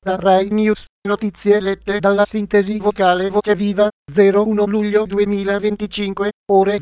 Da Rai News, notizie lette dalla sintesi vocale Voce Viva, 01 luglio 2025, ore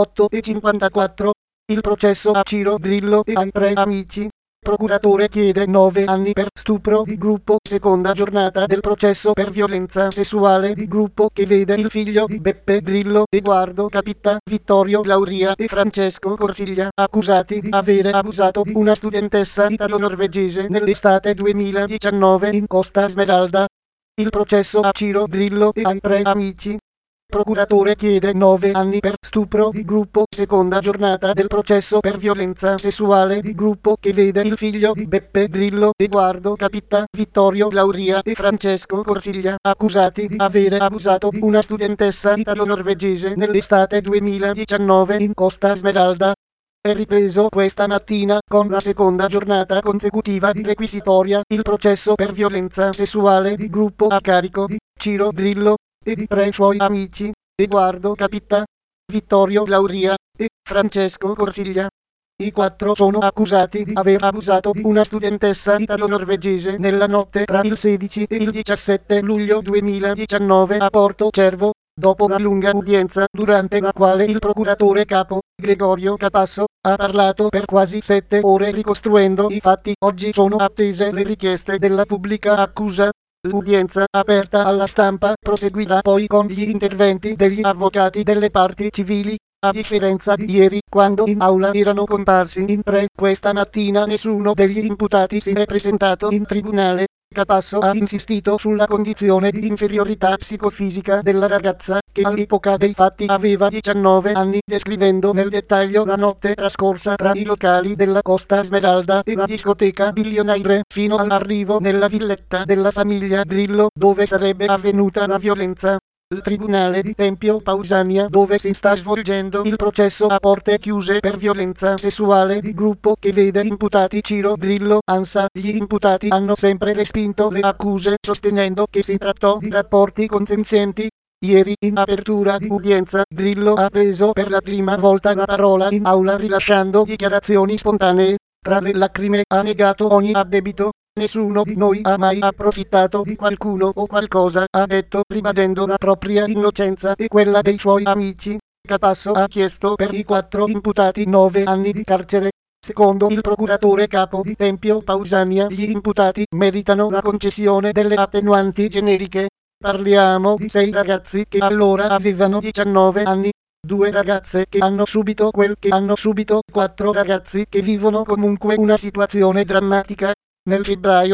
08:54. Il processo a Ciro Grillo e ai 3 amici. Procuratore chiede 9 anni per stupro di gruppo. Seconda giornata del processo per violenza sessuale di gruppo che vede il figlio di Beppe Grillo, Edoardo Capitta, Vittorio Lauria e Francesco Corsiglia, accusati di avere abusato di una studentessa italo-norvegese nell'estate 2019 in Costa Smeralda. Il processo a Ciro Grillo e ai 3 amici. Procuratore chiede 9 anni per stupro di gruppo. Seconda giornata del processo per violenza sessuale di gruppo che vede il figlio di Beppe Grillo, Edoardo Capitta, Vittorio Lauria e Francesco Corsiglia, accusati di avere abusato di una studentessa italo-norvegese nell'estate 2019 in Costa Smeralda. È ripreso questa mattina con la seconda giornata consecutiva di requisitoria il processo per violenza sessuale di gruppo a carico di Ciro Grillo e di 3 suoi amici, Edoardo Capitta, Vittorio Lauria e Francesco Corsiglia. I 4 sono accusati di aver abusato di una studentessa italo-norvegese nella notte tra il 16 e il 17 luglio 2019 a Porto Cervo, dopo la lunga udienza durante la quale il procuratore capo, Gregorio Capasso, ha parlato per quasi 7 ore ricostruendo i fatti. Oggi sono attese le richieste della pubblica accusa. L'udienza aperta alla stampa proseguirà poi con gli interventi degli avvocati delle parti civili. A differenza di ieri, quando in aula erano comparsi in 3, questa mattina nessuno degli imputati si è presentato in tribunale. Capasso ha insistito sulla condizione di inferiorità psicofisica della ragazza, che all'epoca dei fatti aveva 19 anni, descrivendo nel dettaglio la notte trascorsa tra i locali della Costa Smeralda e la discoteca Billionaire, fino all'arrivo nella villetta della famiglia Grillo, dove sarebbe avvenuta la violenza. Il tribunale di Tempio Pausania, dove si sta svolgendo il processo a porte chiuse per violenza sessuale di gruppo che vede imputati Ciro Grillo, ANSA, gli imputati hanno sempre respinto le accuse sostenendo che si trattò di rapporti consenzienti. Ieri, in apertura di udienza, Grillo ha preso per la prima volta la parola in aula rilasciando dichiarazioni spontanee. Tra le lacrime ha negato ogni addebito. Nessuno di noi ha mai approfittato di qualcuno o qualcosa, ha detto, ribadendo la propria innocenza e quella dei suoi amici. Capasso ha chiesto per i 4 imputati 9 anni di carcere. Secondo il procuratore capo di Tempio Pausania, gli imputati meritano la concessione delle attenuanti generiche. Parliamo di 6 ragazzi che allora avevano 19 anni. 2 ragazze che hanno subito quel che hanno subito, 4 ragazzi che vivono comunque una situazione drammatica. Nel febbraio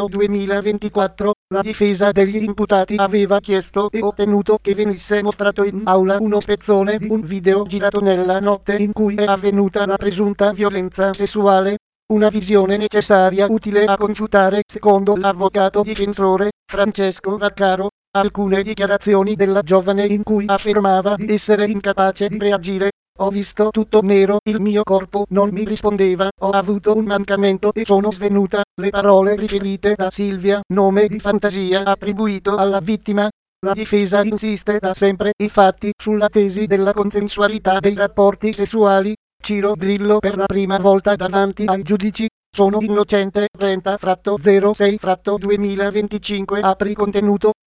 2024, la difesa degli imputati aveva chiesto e ottenuto che venisse mostrato in aula uno spezzone di un video girato nella notte in cui è avvenuta la presunta violenza sessuale. Una visione necessaria utile a confutare, secondo l'avvocato difensore, Francesco Vaccaro, alcune dichiarazioni della giovane in cui affermava di essere incapace di reagire. Ho visto tutto nero, il mio corpo non mi rispondeva, ho avuto un mancamento e sono svenuta. Le parole riferite da Silvia, nome di fantasia attribuito alla vittima. La difesa insiste da sempre, infatti, sulla tesi della consensualità dei rapporti sessuali. Ciro Grillo per la prima volta davanti ai giudici. Sono innocente. 30/06/2025 apri contenuto.